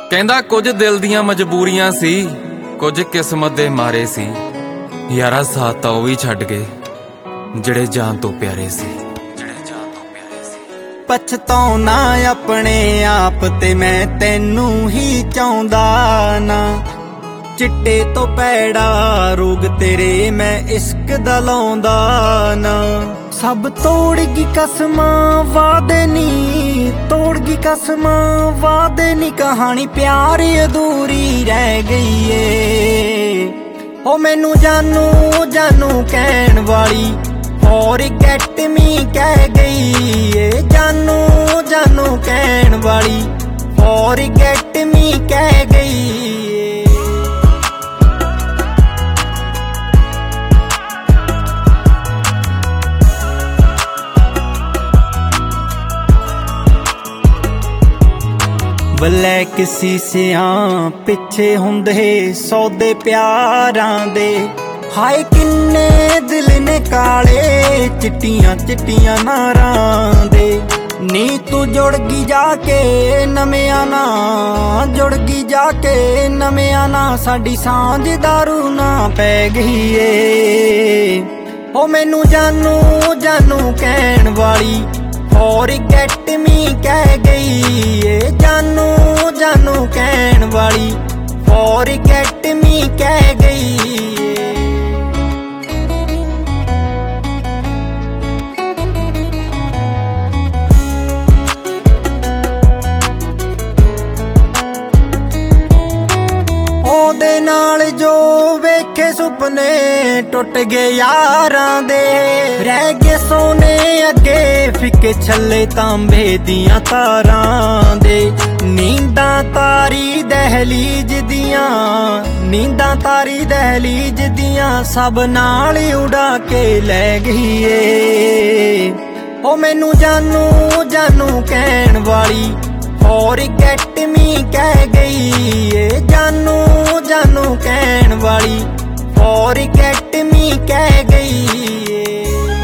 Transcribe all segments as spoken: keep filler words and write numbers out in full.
ਕਹਿੰਦਾ ਕੁਝ ਦਿਲ ਦੀਆਂ ਮਜਬੂਰੀਆਂ ਸੀ, ਕੁਝ ਕਿਸਮਤ ਦੇ ਮਾਰੇ ਸੀ। ਯਾਰਾ ਸਾਥ ਤਾਂ ਉਹ ਵੀ ਛੱਡ ਗਏ ਜਿਹੜੇ ਜਾਨ ਤੋਂ ਪਿਆਰੇ ਸੀ। ਪਛਤਾਉਣਾ ਆਪਣੇ ਆਪ ਤੇ ਮੈਂ ਤੈਨੂੰ ਹੀ ਚਾਹੁੰਦਾ ਨਾ। ਚਿੱਟੇ ਤੋਂ ਪੈੜਾ ਰੋਗ ਤੇਰੇ ਮੈਂ ਇਸ਼ਕ ਦਾ ਲਾਉਂਦਾ ਨਾ। ਸਭ ਤੋੜ ਗਈ ਕਸਮਾਂ ਵਾਦੇ ਨੀ, ਤੋੜ ਗਈ ਕਸਮਾਂ ਵਾਦੇ ਨੀ। ਕਹਾਣੀ ਪਿਆਰ ਅਧੂਰੀ ਰਹਿ ਗਈ ਏ। ਉਹ ਮੈਨੂੰ ਜਾਨੂ ਜਾਨੂ ਕਹਿਣ ਵਾਲੀ ਫੋਰਗੇਟ ਮੀ ਕਹਿ ਗਈ ਏ। ਜਾਨੂ ਜਾਨੂ ਕਹਿਣ ਵਾਲੀ ਫੋਰਗੇਟ ਮੀ ਕਹਿ ਗਈ ਏ। ਬਲੈਕ ਸੀਸਿਆਂ ਪਿੱਛੇ ਹੁੰਦੇ ਸੌਦੇ ਪਿਆਰਾਂ ਦੇ। ਹਾਏ ਕਿੰਨੇ ਦਿਲ ਨੇ ਕਾਲੇ ਚਿੱਟੀਆਂ ਚਿੱਟੀਆਂ ਨਾਰਾਂ ਦੇ। ਨੀ ਤੂੰ ਜੁੜ ਗਈ ਜਾ ਕੇ ਨਵਿਆਂ ਨਾਲ, ਜੁੜ ਗਈ ਜਾ ਕੇ ਨਵਿਆਂ ਨਾਲ। ਸਾਡੀ ਸਾਂਝ ਦਾਰੂ ਨਾ ਪੈ ਗਈ ਏ। ਉਹ ਮੈਨੂੰ ਜਾਨੂ ਜਾਨੂ ਕਹਿਣ ਵਾਲੀ ਫੋਰਗੇਟ ਮੀ ਕਹਿ ਗਈ ਏ। ਜਾਨੂ ਜਾਨੂ ਕਹਿਣ ਵਾਲੀ ਫੋਰਗੇਟ ਮੀ ਕਹਿ ਗਈ ਏ। ਉਹਦੇ ਨਾਲ ਜੋ ਵੇਖੇ ਸੁਪਨੇ ਟੁੱਟ ਗਏ ਯਾਰਾਂ ਦੇ। ਰਹਿ ਗਏ ਸੋਨੇ ਅੱਗੇ ਫਿੱਕੇ ਛੱਲੇ ਤਾਂਬੇ ਦੀਆਂ ਤਾਰਾਂ ਦੇ। ਨੀਂਦਾਂ ਤਾਰੀ ਦਹਲੀਜ ਦੀਆਂ, ਨੀਂਦਾਂ ਤਾਰੀ ਦਹਲੀਜ ਦੀਆਂ। ਸਭ ਨਾਲ ਉਡਾ ਕੇ ਲੈ ਗਈ ਏ। ਉਹ ਮੈਨੂੰ ਜਾਨੂ ਜਾਨੂ ਕਹਿਣ ਵਾਲੀ ਫੋਰਗੇਟ ਮੀ ਕਹਿ ਗਈ ਏ। ਜਾਨੂ ਜਾਨੂ ਕਹਿਣ ਵਾਲੀ ਫੋਰਗੇਟ ਮੀ ਕਹਿ ਗਈ ਏ।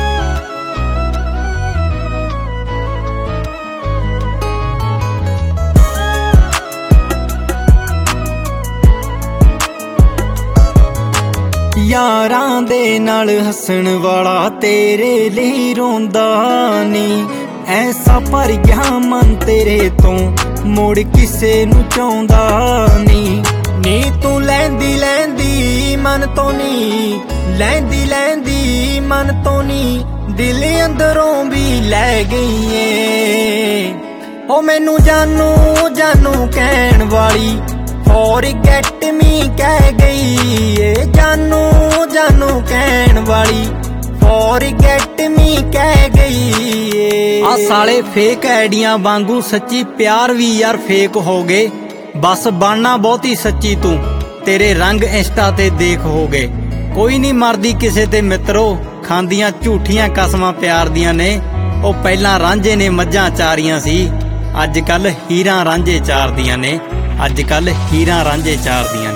ਯਾਰਾਂ ਦੇ ਨਾਲ ਹੱਸਣ ਵਾਲਾ ਤੇਰੇ ਲਈ ਰੋਂਦਾ ਨੀ। ਐਸਾ ਭਰ ਗਿਆ ਮਨ ਤੇਰੇ ਤੋਂ ਮੁੜ ਕਿਸੇ ਨੂੰ ਚਾਹੁੰਦਾ ਨੀ। ਨੀ ਤੂੰ ਲੈਂਦੀ ਲੈਂਦੀ ਮਨ ਤੋਂ ਨੀ, ਲੈਂਦੀ ਲੈਂਦੀ ਮਨ ਤੋਂ ਨੀ। ਦਿਲ ਅੰਦਰੋਂ ਵੀ ਲੈ ਗਈ ਏ। ਉਹ ਮੈਨੂੰ ਜਾਨੂ ਜਾਨੂ ਕਹਿਣ ਵਾਲੀ ਫੋਰਗੇਟ ਮੀ ਕਹਿ ਗਈ ਏ। ਜਾਨੂ ਜਾਨੂ ਕਹਿਣ ਵਾਲੀ ਫੋਰਗੇਟ ਮੀ ਕਹਿ ਗਈ ਏ। ਆ ਸਾਲੇ ਫੇਕ ਆਈਡੀਆਂ ਵਾਂਗੂ ਸੱਚੀ ਪਿਆਰ ਵੀ ਯਾਰ ਫੇਕ ਹੋ ਗਏ। ਬਸ ਬਣਨਾ ਬਹੁਤੀ ਸੱਚੀ ਤੂੰ, ਤੇਰੇ ਰੰਗ ਇੰਸਟਾ ਤੇ ਦੇਖ ਹੋ ਗਏ। ਕੋਈ ਨਹੀਂ ਮਰਦੀ ਕਿਸੇ ਤੇ ਮਿੱਤਰੋ, ਖਾਂਦੀਆਂ ਝੂਠੀਆਂ ਕਸਮਾਂ ਪਿਆਰ ਦੀਆਂ ਨੇ। ਉਹ ਪਹਿਲਾਂ ਰਾਂਝੇ ਨੇ ਮੱਝਾਂ ਚਾਰੀਆਂ ਸੀ, ਅੱਜ ਕੱਲ ਹੀਰਾਂ ਰਾਂਝੇ ਚਾਰਦੀਆਂ ਨੇ। ਅੱਜ ਕੱਲ ਹੀਰਾਂ ਰਾਂਝੇ ਚਾਰਦੀਆਂ ਨੇ।